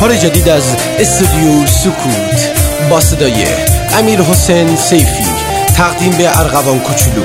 کار جدید از استودیو سکوت با صدای امیر حسین سیفی، تقدیم به ارغوان کوچولو.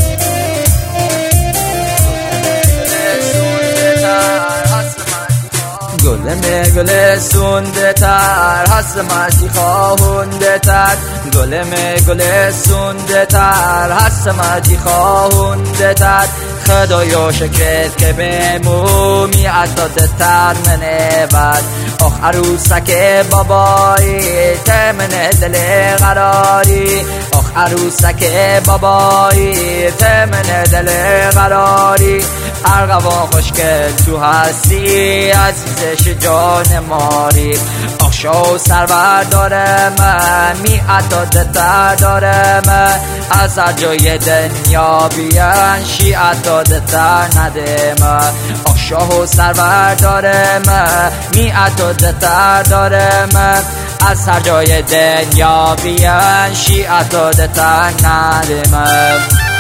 گل سونده تر هست مردی خواهنده تر، گل سونده تر هست مردی خواهنده تر. خدایا شکرت که به مومی عداد تر منود، آخ عروسک بابایی تمن دل قراری، آخ عروسک بابایی تمن دل قراری. ارغوان خوشگل تو هستی عزیزش جان ماری، آخ شو سرور داره من می عداد تر داره من. از هر جای دنیا بیان شیعت داده تر نده من، آخ شاه و سرور داره من می عداد تر داره من. از هر جای دنیا بیان شیعت داده تر نده من.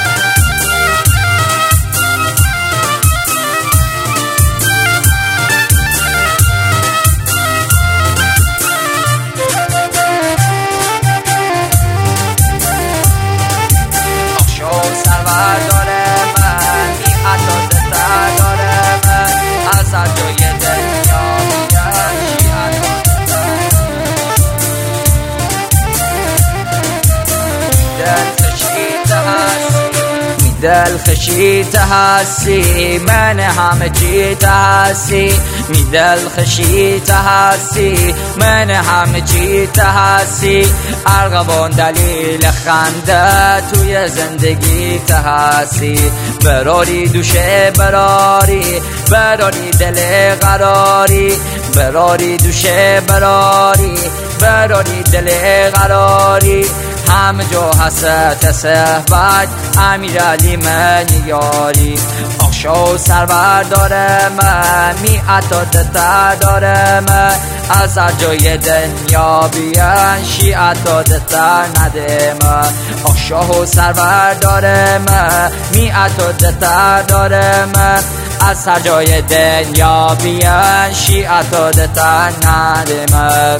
دل خشیت هستی من همه چیت هستی، می دل خشیت هستی من همه چیت هستی. ارغوان دلیل خنده توی زندگیت هستی، براری دوشه براری براری دل قراری، براری دوشه براری براری دل قراری. همه جا حسرت صحبت امیرعلی من یاری، آخ شو سرور داره من می عداد تر داره من. از هر جای دنیا بیان شیعت داده تر نده من، آخ شاه و سرور داره من می عداد تر داره من. از هر جای دنیا بیان شیعت داده تر نده من.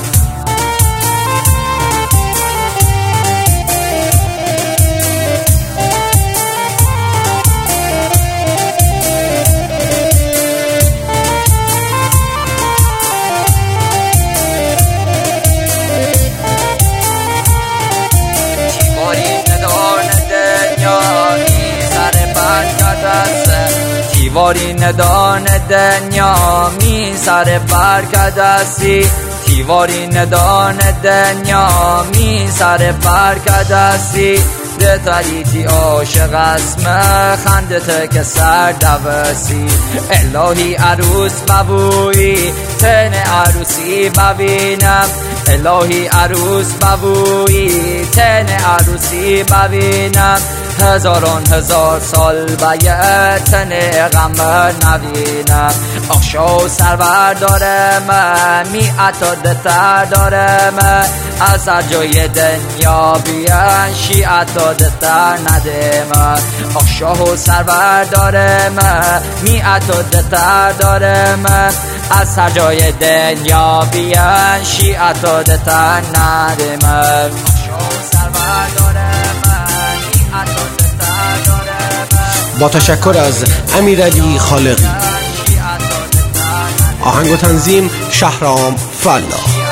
تیواری ندان دنیا می سر برکت هستی، تیواری ندان دنیا می سر برکت هستی. ده تریتی عاشق اسم خندت که سر دوستی، الهی عروس ببویی تن عروسی ببینم، الهی عروس ببویی تن عروسی ببینم. هزاران هزار سال باید تن غم نبینم، آخ شو سرور داره من می عداد تر داره من. از هر جای دنیا بیان شیعت داده تر نده من، آخ شاه و سرور داره من می عداد تر داره من. از هر جای دنیا بیان شیعت داده تر نده من، آخ شاه و سرور داره من می عداد تر داره من. با تشکر از امیرعلی خالقی. آهنگ و تنظیم شهرام فلا.